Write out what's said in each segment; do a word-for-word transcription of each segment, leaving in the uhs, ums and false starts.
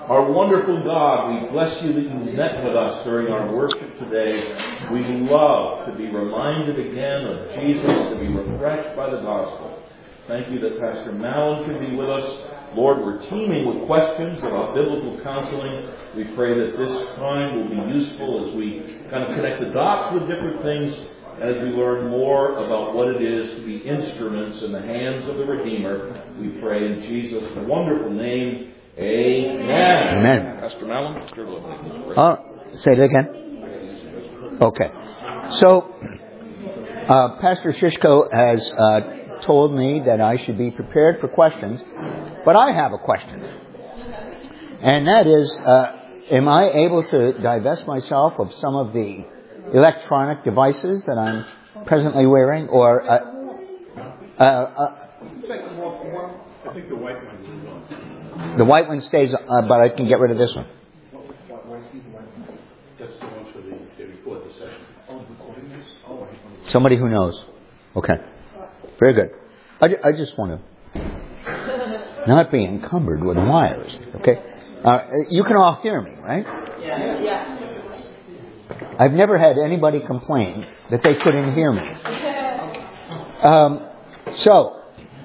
Our wonderful God, we bless you that you met with us during our worship today. We love to be reminded again of Jesus, to be refreshed by the gospel. Thank you that Pastor Mallon could be with us. Lord, we're teeming with questions about biblical counseling. We pray that this time will be useful as we kind of connect the dots with different things, as we learn more about what it is to be instruments in the hands of the Redeemer. We pray in Jesus' wonderful name. Amen. Amen. Pastor Mallon. Uh, say it again. Okay. So, uh, Pastor Shishko has uh, told me that I should be prepared for questions, but I have a question. And that is, uh, am I able to divest myself of some of the electronic devices that I'm presently wearing? Or, uh, uh, uh, I think the white one is on. The white one stays, uh, but I can get rid of this one. That's the one for the, they record the session. Oh, recording this? Oh, Somebody who knows. Okay. Very good. I, ju- I just want to not be encumbered with wires. Okay. Uh, you can all hear me, right? Yeah. Yeah. I've never had anybody complain that they couldn't hear me. Um, so,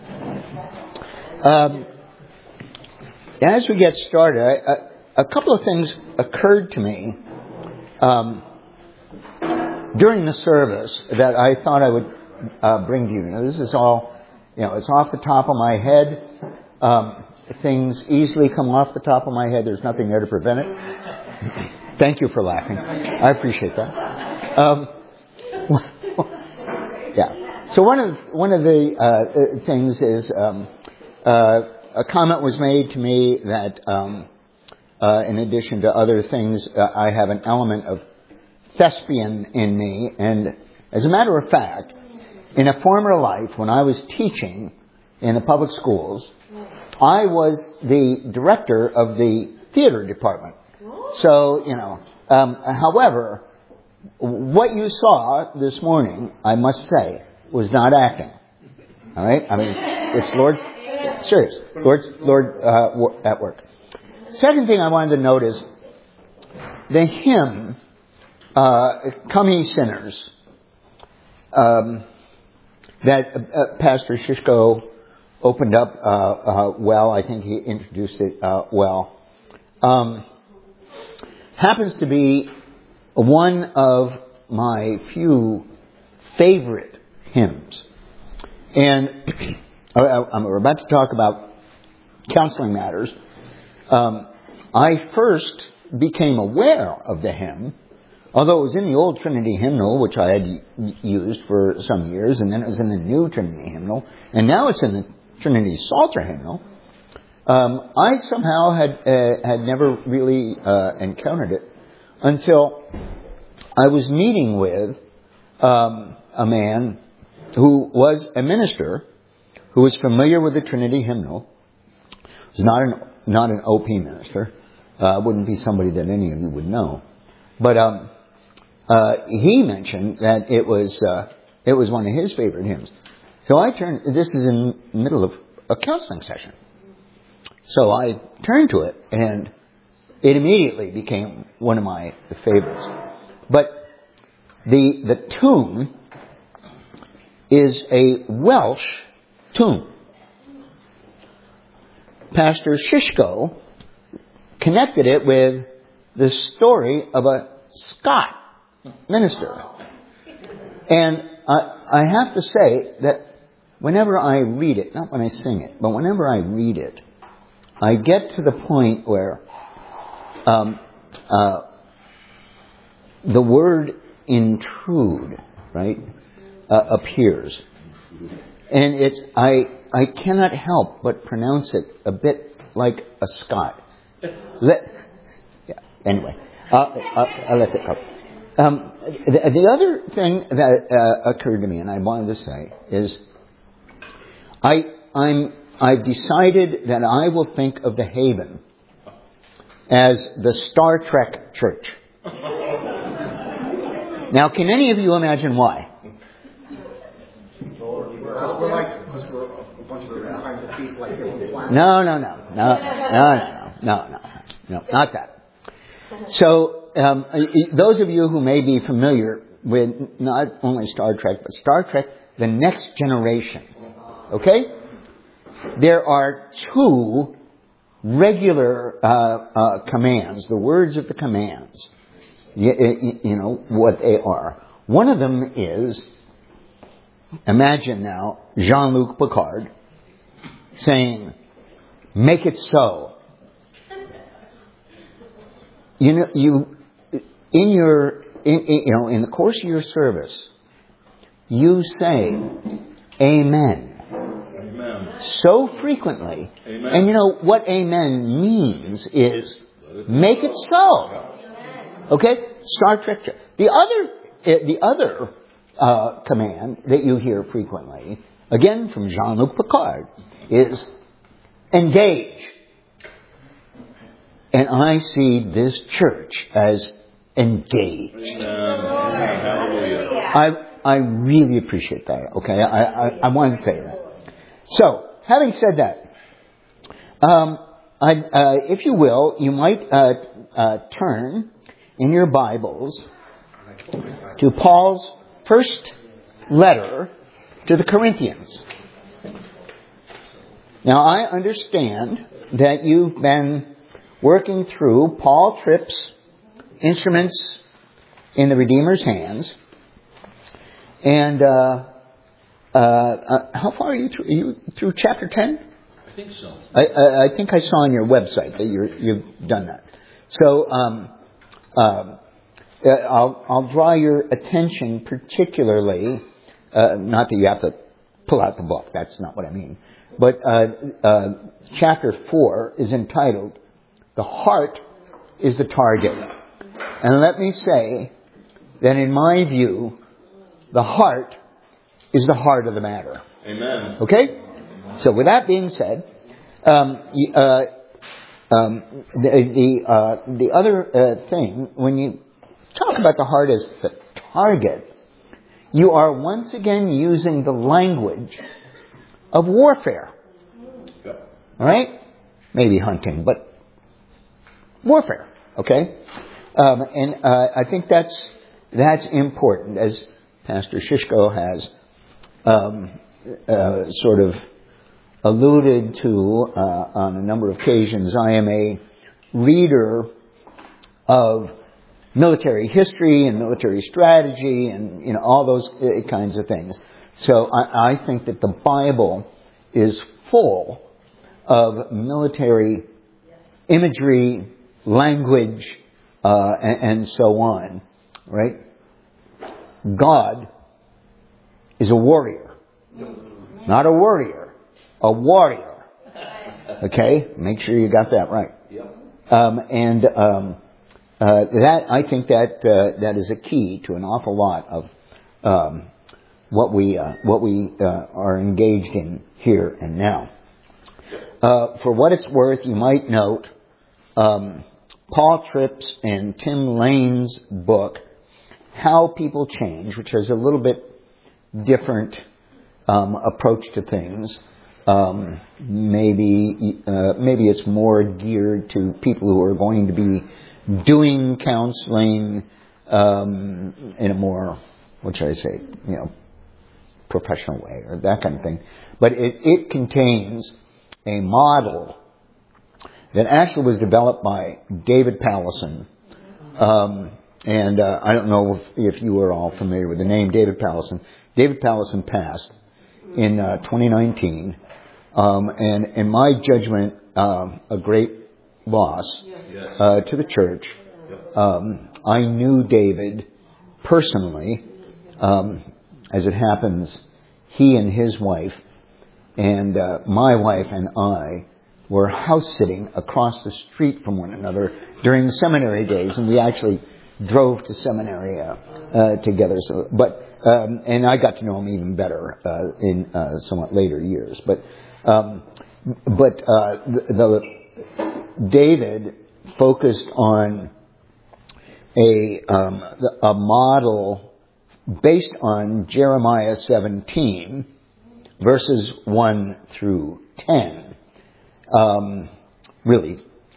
um, as we get started, I, I, a couple of things occurred to me um, during the service that I thought I would uh, bring to you. Now, this is all, you know, it's off the top of my head. Um, things easily come off the top of my head. There's nothing there to prevent it. Thank you for laughing. I appreciate that. Um, yeah. So one of one of the uh, things is um, uh, a comment was made to me that, um, uh, in addition to other things, uh, I have an element of thespian in me. And as a matter of fact, in a former life, when I was teaching in the public schools, I was the director of the theater department. So, you know, um, however, what you saw this morning, I must say, was not acting. All right? I mean, it's Lord's, serious, Lord's, Lord uh, at work. Second thing I wanted to note is the hymn, uh, Come Ye Sinners, um, that uh, Pastor Shishko opened up uh, uh, well. I think he introduced it uh, well. Um, happens to be one of my few favorite hymns. And I'm about to talk about counseling matters. Um, I first became aware of the hymn, although it was in the old Trinity hymnal, which I had used for some years, and then it was in the new Trinity hymnal, and now it's in the Trinity Psalter hymnal. Um, I somehow had uh, had never really uh, encountered it until I was meeting with um, a man who was a minister who was familiar with the Trinity hymnal. He was not an not an O P minister. Uh, wouldn't be somebody that any of you would know. But um, uh, he mentioned that it was uh, it was one of his favorite hymns. So I turned. This is in the middle of a counseling session. So I turned to it, and it immediately became one of my favorites. But the the tune is a Welsh tune. Pastor Shishko connected it with the story of a Scot minister. And I, I have to say that whenever I read it, not when I sing it, but whenever I read it, I get to the point where um, uh, the word intrude, right, uh, appears. And it's I I cannot help but pronounce it a bit like a Scot. Let, yeah, anyway, uh, I'll, I'll let it go. Um, the, the other thing that uh, occurred to me, and I wanted to say, is I I'm I've decided that I will think of the Haven as the Star Trek church. Now, can any of you imagine why? Because we're like, because we're a bunch of different kinds of people, like different planets. No, no, no, no, no, no, no, no, no, not that. So, um, those of you who may be familiar with not only Star Trek, but Star Trek, The Next Generation, okay? There are two regular uh, uh, commands, the words of the commands. You, you know what they are. One of them is, imagine now, Jean-Luc Picard saying, "Make it so." You know, you in your in, in, you know in the course of your service, you say, "Amen." Amen. So frequently, Amen. and you know what "amen" means is, make it so. Okay, Star Trek. The other, the other uh, command that you hear frequently, again from Jean-Luc Picard, is engage. And I see this church as engaged. Hallelujah. I I really appreciate that. Okay, I I, I want to say that. So, having said that, um, I, uh, if you will, you might uh, uh, turn in your Bibles to Paul's first letter to the Corinthians. Now, I understand that you've been working through Paul Tripp's Instruments in the Redeemer's Hands. And uh, uh, uh, how far are you through? Are you through chapter ten? I think so. I, I, I think I saw on your website that you're, you've done that. So um, um, uh, I'll, I'll draw your attention particularly, uh, not that you have to pull out the book, that's not what I mean, but uh, uh, chapter four is entitled, "The Heart is the Target." And let me say that in my view, the heart is the heart of the matter. Amen. Okay? So with that being said, um, uh, um, the the, uh, the other uh, thing, when you talk about the heart as the target, you are once again using the language of warfare. All right? Maybe hunting, but warfare. Okay? Um, and uh, I think that's that's important, as Pastor Shishko has um, uh, sort of alluded to uh, on a number of occasions. I am a reader of military history and military strategy and, you know, all those kinds of things. So I, I think that the Bible is full of military imagery, language, uh, and, and so on, right? God is a warrior. Not a warrior, a warrior. Okay? Make sure you got that right. Um, and um, uh, that I think that uh, that is a key to an awful lot of um, what we uh, what we uh, are engaged in here and now. Uh, for what it's worth, you might note um, Paul Tripp's and Tim Lane's book, How People Change, which has a little bit different um, approach to things. Um, maybe uh, maybe it's more geared to people who are going to be doing counseling um, in a more, what should I say, you know, professional way or that kind of thing. But it, it contains a model that actually was developed by David Pallison. Um, and uh, I don't know if, if you are all familiar with the name David Pallison. David Pallison passed in uh, twenty nineteen. Um, and in my judgment, um, a great loss uh, to the church. Um, I knew David personally. Um, as it happens, he and his wife and uh, my wife and I were house sitting across the street from one another during the seminary days, and we actually drove to seminary uh, uh, together. So, but um, and I got to know him even better uh, in uh, somewhat later years. But um, but uh, the, the David focused on a um, a model based on Jeremiah seventeen, verses one through ten. Um, really,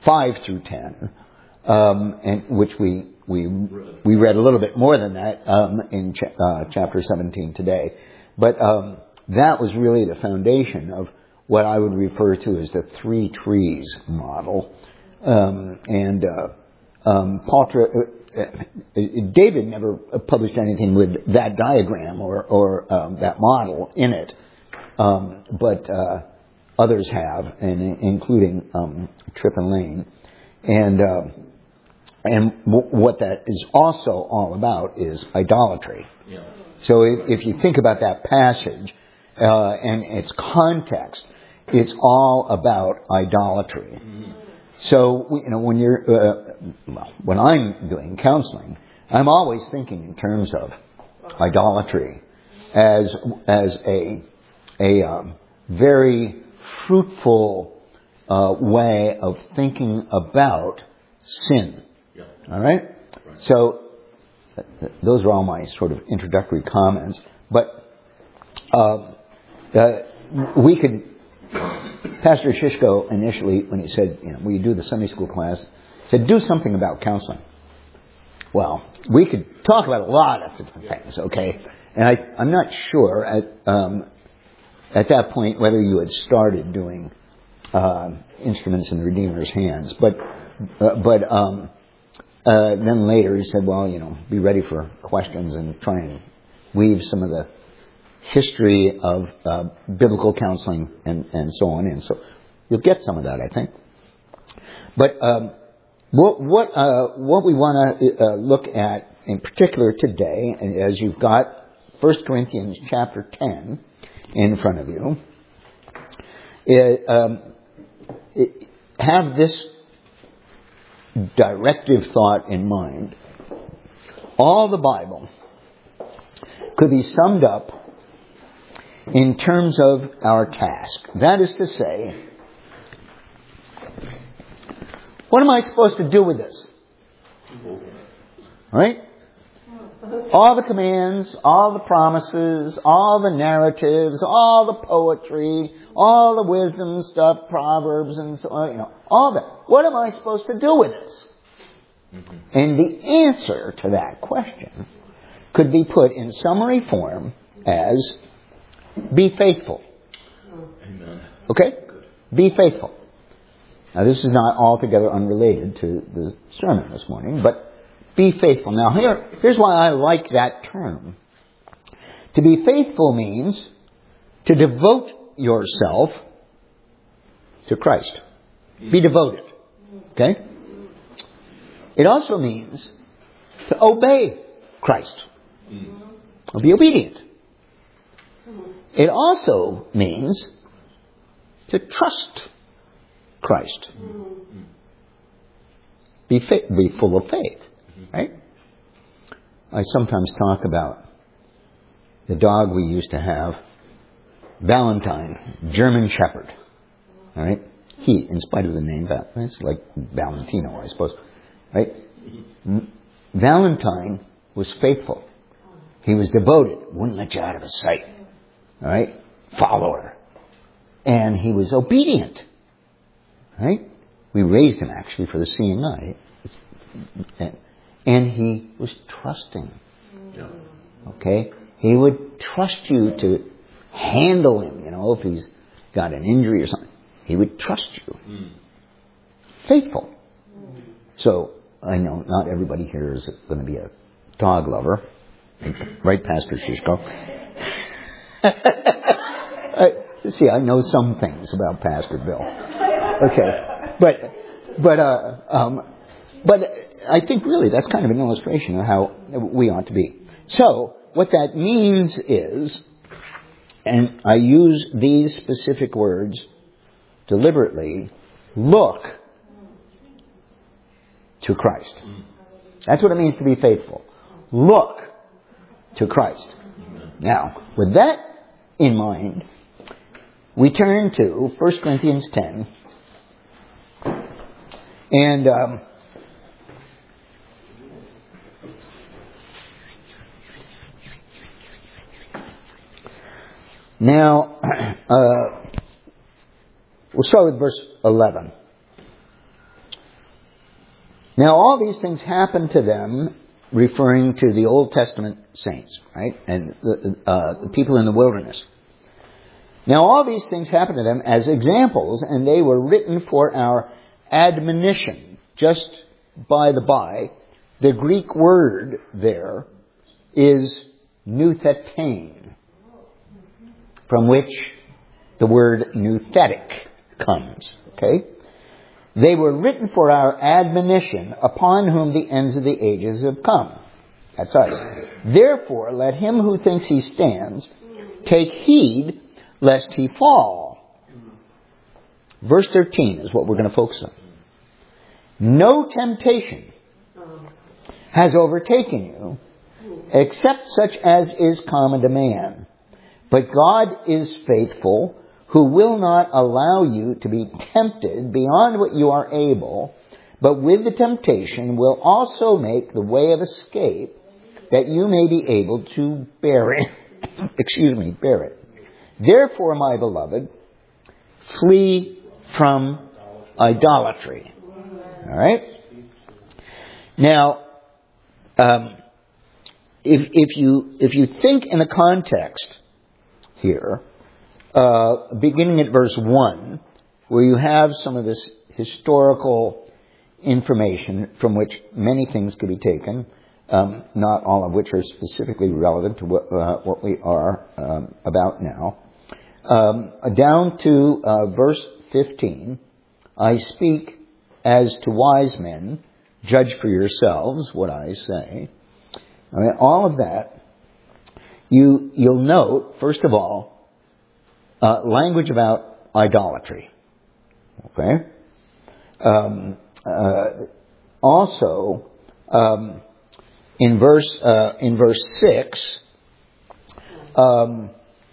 five through ten, um, and which we we we read a little bit more than that um, in cha- uh, chapter seventeen today. But um, that was really the foundation of what I would refer to as the three trees model. Um, and uh, um, Paul, uh, uh, David never published anything with that diagram or, or um, that model in it, um, but uh, others have, and including um, Tripp and Lane. And uh, and w- what that is also all about is idolatry. Yeah. So if, if you think about that passage uh, and its context, it's all about idolatry. Mm-hmm. So you know, when you're uh, well, when I'm doing counseling, I'm always thinking in terms of idolatry as as a a um, very fruitful uh, way of thinking about sin. Yeah. All right? Right. So th- th- those are all my sort of introductory comments. But uh, uh, we could. Pastor Shishko initially, when he said, you know, will you do the Sunday school class, said, do something about counseling. Well, we could talk about a lot of different things, okay? And I, I'm not sure at um, at that point whether you had started doing uh, Instruments in the Redeemer's Hands, but uh, but um, uh, then later he said, well, you know, be ready for questions and try and weave some of the history of uh, biblical counseling and, and so on, and so you'll get some of that, I think. But um, what what uh, what we want to uh, look at in particular today, and as you've got First Corinthians chapter ten in front of you, is, um, it, have this directive thought in mind. All the Bible could be summed up in terms of our task. That is to say, what am I supposed to do with this? Right? All the commands, all the promises, all the narratives, all the poetry, all the wisdom stuff, Proverbs and so on, you know, all that. What am I supposed to do with this? Mm-hmm. And the answer to that question could be put in summary form as be faithful. Amen. Okay? Be faithful. Now, this is not altogether unrelated to the sermon this morning, but be faithful. Now, here, here's why I like that term. To be faithful means to devote yourself to Christ. Be devoted. Okay? It also means to obey Christ. Or be obedient. It also means to trust Christ. Be fa- be full of faith, right? I sometimes talk about the dog we used to have, Valentine, German Shepherd. All right, he, in spite of the name, it's like Valentino, I suppose, right? Valentine was faithful. He was devoted. Wouldn't let you out of his sight. All right? Follower. And he was obedient. Right? We raised him actually for the seeing eye. And he was trusting. Okay? He would trust you to handle him, you know, if he's got an injury or something. He would trust you. Faithful. So, I know not everybody here is going to be a dog lover. Right, Pastor Shishko? uh, see, I know some things about Pastor Bill. Okay, but but uh, um, but I think really that's kind of an illustration of how we ought to be. So what that means is, and I use these specific words deliberately, look to Christ. That's what it means to be faithful. Look to Christ. Now, with that in mind, we turn to First Corinthians ten. And um, now, uh, we'll start with verse eleven. Now all these things happened to them, referring to the Old Testament saints, right? And the, uh, the people in the wilderness. Now all these things happened to them as examples, and they were written for our admonition. Just by the by, the Greek word there is nouthetein, from which the word nouthetic comes. Okay? They were written for our admonition, upon whom the ends of the ages have come. That's us. Therefore, let him who thinks he stands take heed lest he fall. Verse thirteen is what we're going to focus on. No temptation has overtaken you, except such as is common to man. But God is faithful, who will not allow you to be tempted beyond what you are able, but with the temptation will also make the way of escape, that you may be able to bear it. Excuse me, bear it. Therefore, my beloved, flee from idolatry. All right? Now, um, if, if you if you think in the context here, uh, beginning at verse one, where you have some of this historical information from which many things could be taken, um, not all of which are specifically relevant to what, uh, what we are um, about now, um, down to uh, verse fifteen, I speak as to wise men, judge for yourselves what I say. I mean, all of that, you, you'll note, first of all, uh, language about idolatry. Okay? Um, uh, also, um, in verse uh, in verse six, um,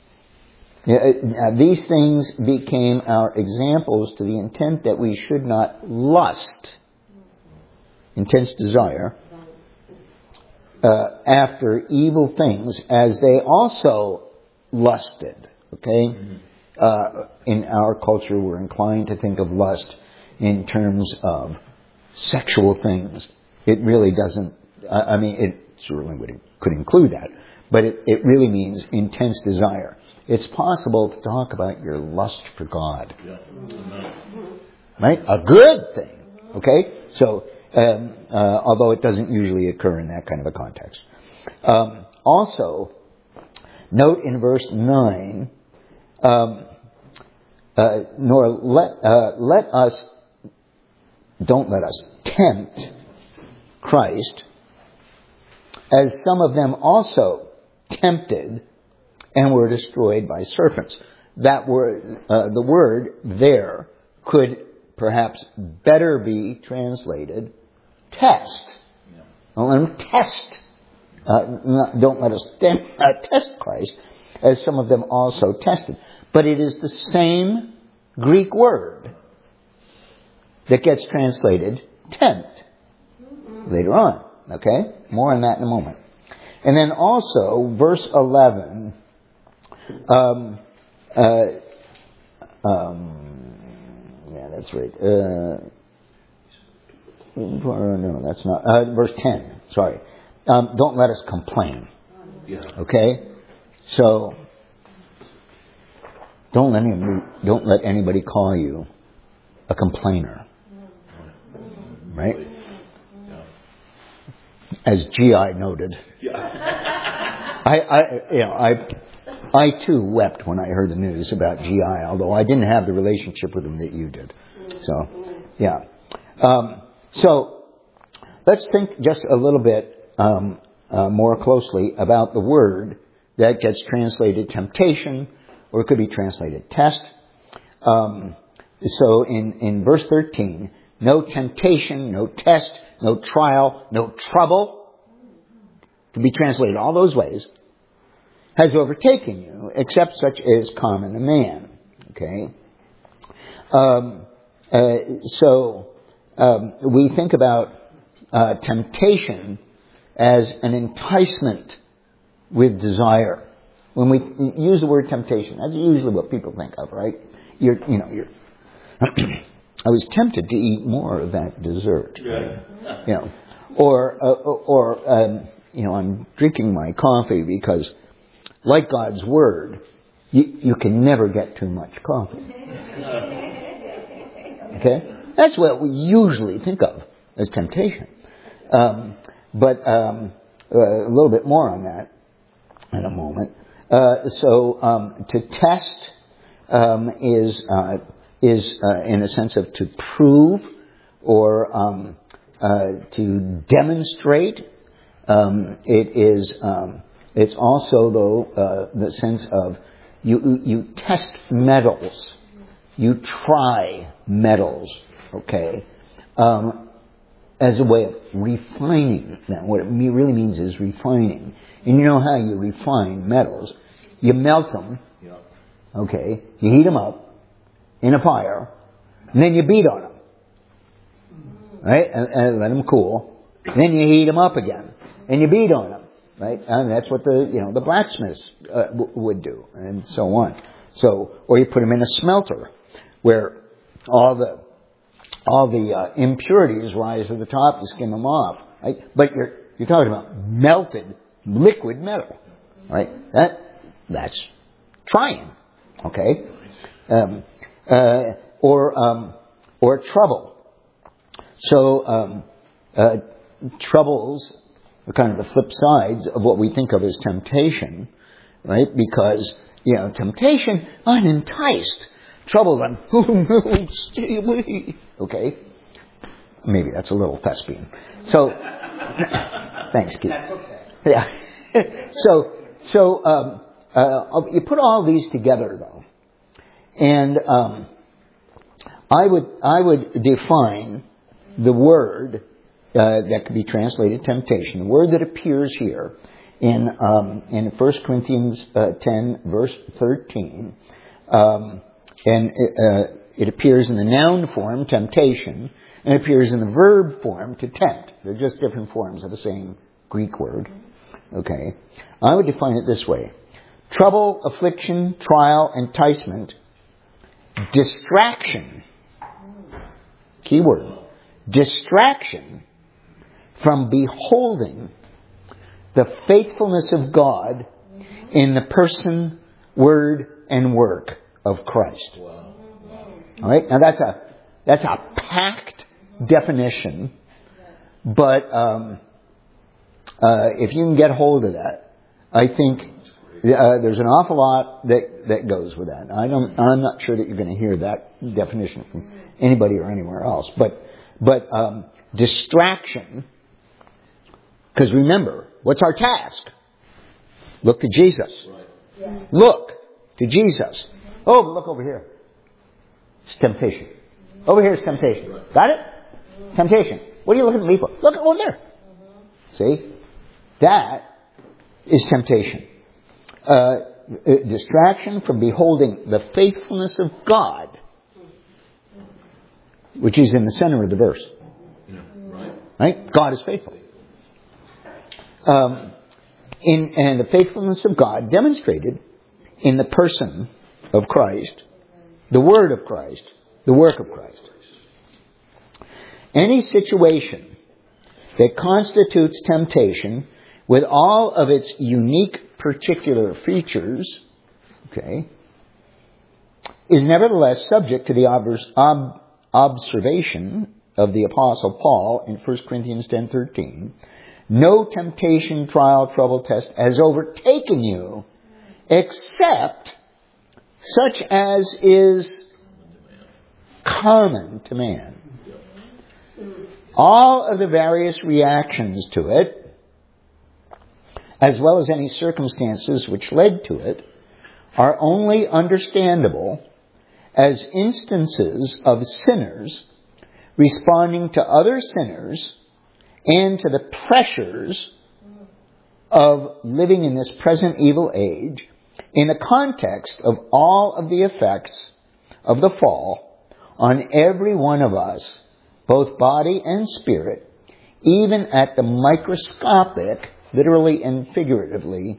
these things became our examples to the intent that we should not lust, intense desire, uh, after evil things, as they also lusted. Okay? Mm-hmm. Uh, in our culture, we're inclined to think of lust in terms of sexual things. It really doesn't. I mean, it certainly would, could include that, but it, it really means intense desire. It's possible to talk about your lust for God. Yeah. Right? A good thing. Okay? So, um, uh, although it doesn't usually occur in that kind of a context. Um, also, note in verse nine, um, uh, nor let, uh, let us, don't let us tempt Christ, as some of them also tempted and were destroyed by serpents. That word, uh, the word there could perhaps better be translated test. Yeah. Don't let them test. Uh, not, don't let us tempt, uh, test Christ, as some of them also tested. But it is the same Greek word that gets translated tempt later on. Okay? More on that in a moment. And then also, verse eleven, um, uh, um, yeah, that's right. Uh, no, that's not. Uh, verse ten, sorry. Um, don't let us complain. Okay? So, don't let anybody, don't let anybody call you a complainer. Right? As G I noted. I, I, you know, I, I too wept when I heard the news about G I, although I didn't have the relationship with him that you did. So, yeah. Um, so, let's think just a little bit um, uh, more closely about the word that gets translated temptation, or it could be translated test. Um, so, in, in verse thirteen, no temptation, no test, no trial, no trouble, to be translated all those ways, has overtaken you, except such as common to man. Okay? Um, uh, so, um, we think about uh, temptation as an enticement with desire. When we use the word temptation, that's usually what people think of, right? You're, you know, you're I was tempted to eat more of that dessert. Yeah. You know, or uh, or um, you know, I'm drinking my coffee because, like God's Word, you you can never get too much coffee. Okay, that's what we usually think of as temptation. Um, but um, uh, a little bit more on that in a moment. Uh, so um, to test um, is uh, is uh, in a sense of to prove or um, uh, to demonstrate. Um, it is. Um, it's also though uh, the sense of you you test metals, you try metals. Okay. Um, as a way of refining them. What it really means is refining. And you know how you refine metals. You melt them, okay, you heat them up in a fire, and then you beat on them, right, and, and let them cool. And then you heat them up again, and you beat on them, right, and that's what the, you know, the blacksmiths uh, w- would do, and so on. So, or you put them in a smelter, where all the all the uh, impurities rise to the top, you skim them off, right? But you're you're talking about melted liquid metal, right? That that's trying, okay? Um, uh, or um, or trouble. So um, uh, troubles are kind of the flip sides of what we think of as temptation, right? Because you know, temptation, I'm enticed. Trouble, then, stay away. Okay? Maybe that's a little thespian. So, thanks, Keith. That's okay. Yeah. so, so um, uh, you put all these together, though, and um, I would I would define the word uh, that could be translated temptation. The word that appears here in um, in First Corinthians uh, ten, verse thirteen. Um, And it, uh, it appears in the noun form, temptation, and it appears in the verb form, to tempt. They're just different forms of the same Greek word. Okay. I would define it this way. Trouble, affliction, trial, enticement, distraction. Key word. Distraction from beholding the faithfulness of God in the person, word, and work of Christ. Wow. All right. Now that's a that's a packed definition, but um, uh, if you can get hold of that, I think uh, there's an awful lot that, that goes with that. I don't. I'm not sure that you're going to hear that definition from anybody or anywhere else. But but um, distraction. Because remember, what's our task? Look to Jesus. Right. Look to Jesus. Oh, but look over here. It's temptation. Over here is temptation. Right. Got it? Temptation. What are you looking at me for? Look over there. See? That is temptation. Uh, distraction from beholding the faithfulness of God, which is in the center of the verse. Yeah. Right. Right? God is faithful. Um, in, and the faithfulness of God demonstrated in the person of Christ, the word of Christ, the work of Christ. Any situation that constitutes temptation with all of its unique particular features, okay, is nevertheless subject to the ob- observation of the Apostle Paul in First Corinthians ten thirteen. No temptation, trial, trouble, test has overtaken you except such as is common to man. All of the various reactions to it, as well as any circumstances which led to it, are only understandable as instances of sinners responding to other sinners and to the pressures of living in this present evil age in the context of all of the effects of the fall on every one of us, both body and spirit, even at the microscopic, literally and figuratively,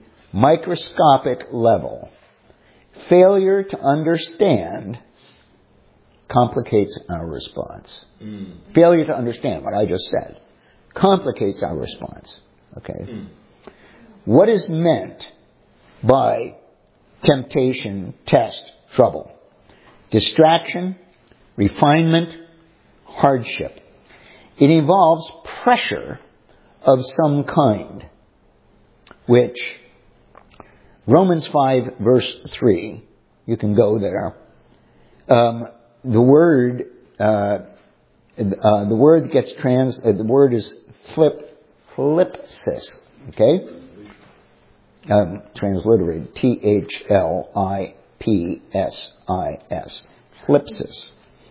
microscopic level. Failure to understand complicates our response. Mm. Failure to understand what I just said complicates our response. Okay? Mm. What is meant by temptation, test, trouble? Distraction, refinement, hardship. It involves pressure of some kind, which Romans five verse three, you can go there. Um, the word, uh, uh, the word gets trans, uh, the word is flip, flipsis, okay? Um, transliterated, T H L I P S I S, flipsis.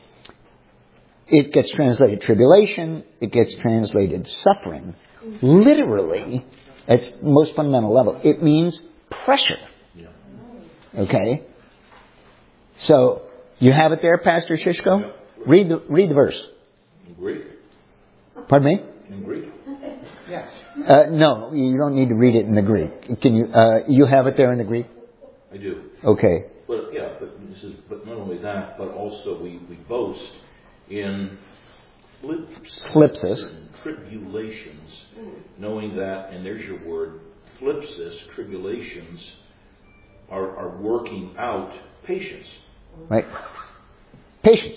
It gets translated tribulation, it gets translated suffering. Literally, at its most fundamental level, it means pressure. Okay? So, you have it there, Pastor Shishko? Read the, read the verse. In Greek? Pardon me? In Greek? Yes. Uh, no, you don't need to read it in the Greek. Can you, uh, you have it there in the Greek? I do. Okay. But yeah, but this is, but not only that, but also we, we boast in flips, Flipsis. and tribulations, knowing that, and there's your word, flipsis, tribulations, are, are working out patience. Right? Patience.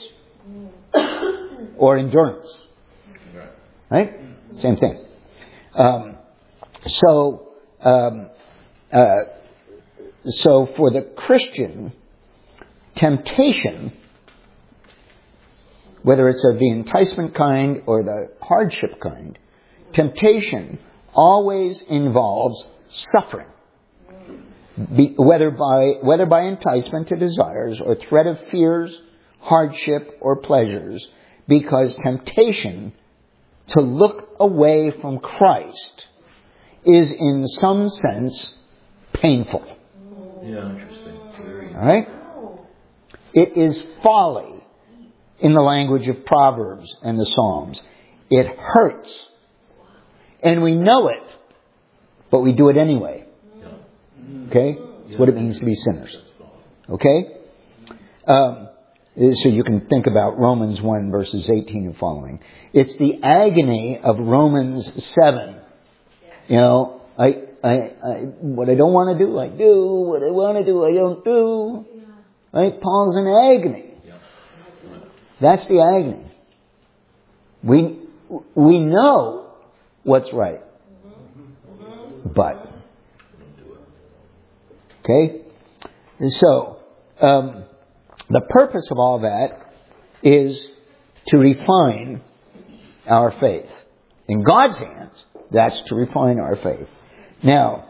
Or endurance. Right. Right? Same thing. Um, so, um, uh, so for the Christian, temptation, whether it's of the enticement kind or the hardship kind, temptation always involves suffering. Be, whether by whether by enticement to desires or threat of fears, hardship, or pleasures, because temptation to look away from Christ is in some sense painful. Yeah, interesting. Very All right? It is folly in the language of Proverbs and the Psalms. It hurts. And we know it, but we do it anyway. Okay? That's what it means to be sinners. Okay? Um, so you can think about Romans one verses eighteen and following. It's the agony of Romans seven. You know, I, I, I, what I don't want to do, I do. What I want to do, I don't do. Right? Paul's in agony. That's the agony. We, we know what's right. But, okay? So, um, the purpose of all that is to refine our faith. In God's hands, that's to refine our faith. Now,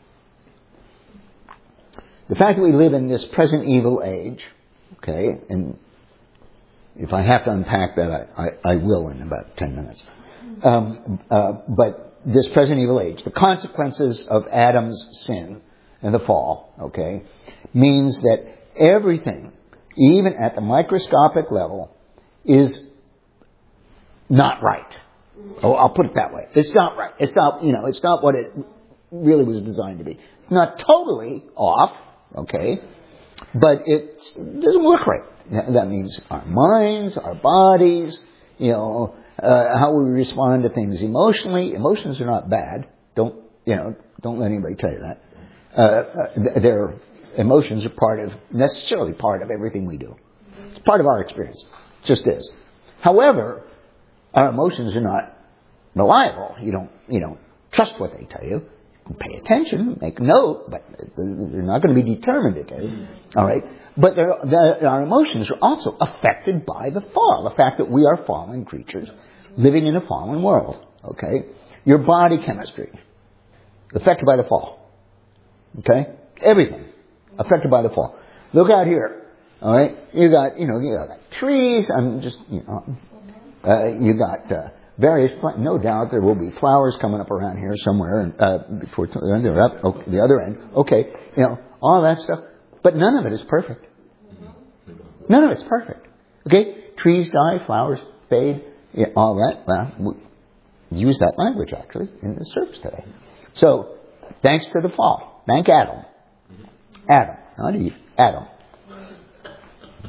the fact that we live in this present evil age, okay, and if I have to unpack that, I, I, I will in about ten minutes. Um, uh, but this present evil age, the consequences of Adam's sin and the fall, okay, means that everything, even at the microscopic level, is not right. Oh, I'll put it that way. It's not right. It's not, you know, it's not what it really was designed to be. It's not totally off, okay, but it doesn't work right. That means our minds, our bodies, you know, uh, how we respond to things emotionally. Emotions are not bad. Don't, you know, don't let anybody tell you that. Uh, uh, their emotions are part of, necessarily part of everything we do. It's part of our experience. It just is. However, our emotions are not reliable. You don't, you don't trust what they tell you. Pay attention, make note, but they're not going to be determined to do. All right? But the, our emotions are also affected by the fall. The fact that we are fallen creatures living in a fallen world. Okay? Your body chemistry affected by the fall. Okay? Everything affected by the fall. Look out here. All right? You got, you know, you got trees. I'm just, you know, uh, you got uh, various plants. No doubt there will be flowers coming up around here somewhere. And, uh, before they're up, okay, the other end. Okay, you know, all that stuff. But none of it is perfect. None of it's perfect. Okay? Trees die, flowers fade, yeah, all that. Well, we use that language actually in the service today. So, thanks to the fall. Thank Adam. Adam, not Eve. Adam.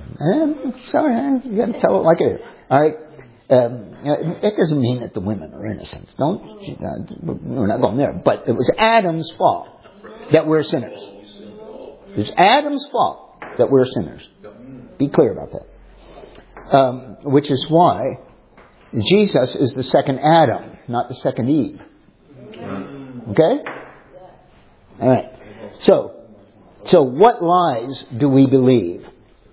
I'm sorry, you got to tell it like it is. All right. Um, it doesn't mean that the women are innocent. Don't. Uh, we're not going there. But it was Adam's fault that we're sinners. It's Adam's fault that we're sinners. Be clear about that. Um, which is why Jesus is the second Adam, not the second Eve. Okay? All right. So, so what lies do we believe?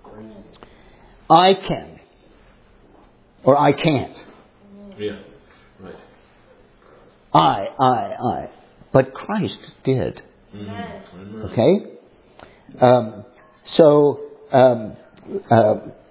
I can. Or I can't. Yeah. Right. I, I, I. But Christ did. Mm-hmm. Okay? Um, so, um, uh,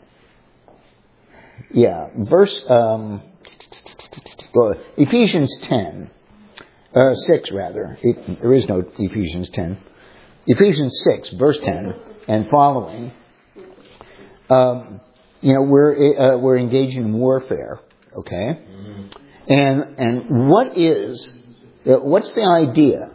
yeah, verse, um, Ephesians ten, uh, six rather. There is no Ephesians ten. Ephesians six, verse ten and following. Um, you know, we're uh, we're engaged in warfare, okay? Mm-hmm. And and what is uh, what's the idea?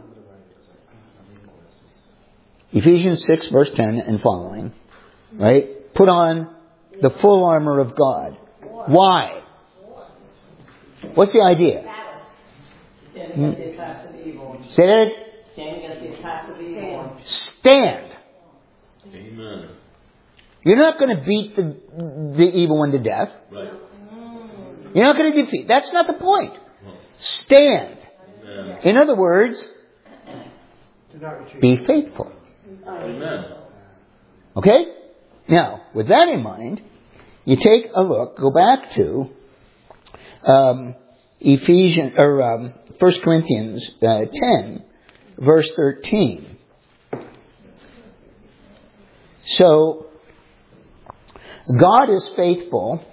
Ephesians six, verse ten and following, right? Put on the full armor of God. Why? What's the idea? Stand against the attacks of evil. Say that. Stand against the attacks of evil. Stand. Amen. You're not going to beat the the evil one to death. Right. You're not going to defeat. That's not the point. Stand. Amen. In other words, be faithful. Amen. Okay? Now, with that in mind, you take a look, go back to um, Ephesians or um, First Corinthians uh, ten, verse thirteen. So, God is faithful,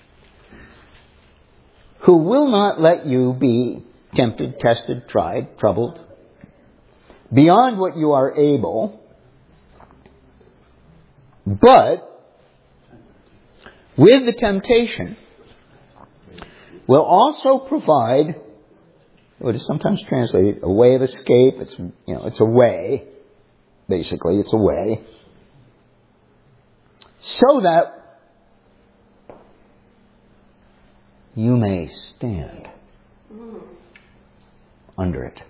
who will not let you be tempted, tested, tried, troubled, beyond what you are able, but with the temptation will also provide what is sometimes translated a way of escape. It's you know it's a way, basically it's a way, so that you may stand under it.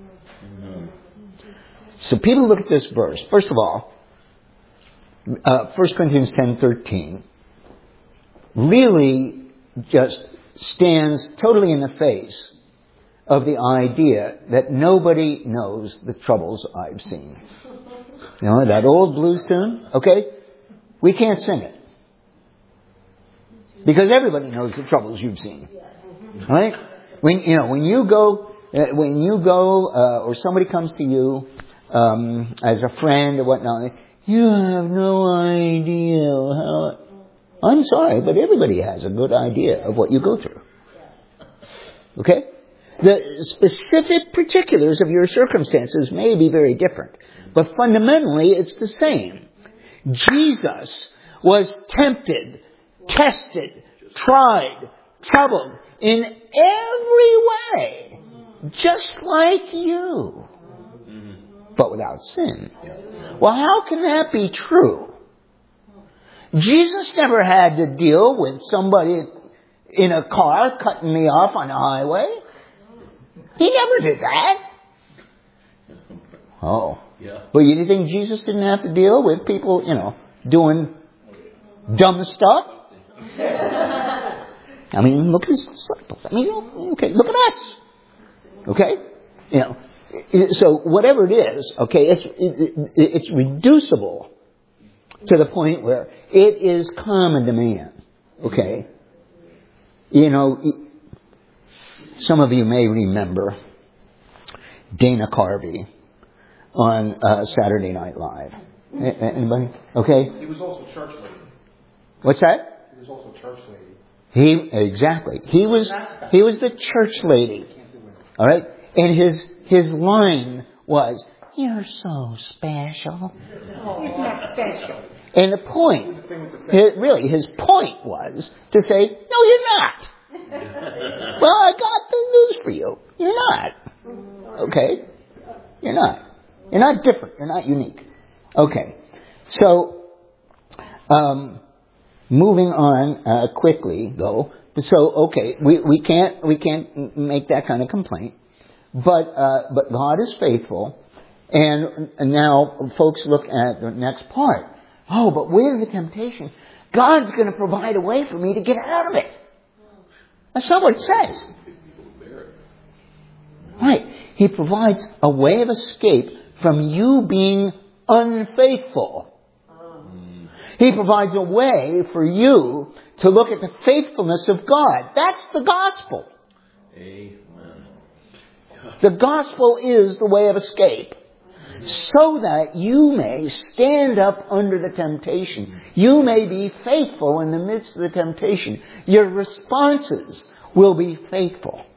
So people look at this verse. First of all, uh, First Corinthians ten thirteen really just stands totally in the face of the idea that nobody knows the troubles I've seen. You know, that old blues tune? Okay? We can't sing it. Because everybody knows the troubles you've seen. Right? When, you know, when you go, uh, when you go, uh, or somebody comes to you, um, as a friend or whatnot, you have no idea how, I'm sorry, but everybody has a good idea of what you go through. Okay? The specific particulars of your circumstances may be very different, but fundamentally it's the same. Jesus was tempted, tested, tried, troubled in every way, just like you, but without sin. Well, how can that be true? Jesus never had to deal with somebody in a car cutting me off on the highway. He never did that. Oh. Yeah. But you think Jesus didn't have to deal with people, you know, doing dumb stuff? I mean, look at his disciples. I mean, okay, look at us. Okay? You know, so whatever it is, okay, it's, it, it's reducible to the point where it is common to man. Okay? You know, some of you may remember Dana Carvey on uh, Saturday Night Live. Anybody? Okay? He was also church lady. What's that? He was also church lady. He exactly. He was he was the church lady. All right? And his his line was, "You're so special." You're not special. And the point, his, really, his point was to say, "No, you're not." Well, I got the news for you. You're not. Okay? You're not. You're not different. You're not unique. Okay. So, um, moving on uh, quickly, though. So, okay, we, we can't we can't make that kind of complaint. But uh, but God is faithful. And, and now folks look at the next part. Oh, but where's the temptation? God's going to provide a way for me to get out of it. That's not what it says. Right. He provides a way of escape from you being unfaithful. He provides a way for you to look at the faithfulness of God. That's the gospel. Amen. The gospel is the way of escape. So that you may stand up under the temptation. You may be faithful in the midst of the temptation. Your responses will be faithful.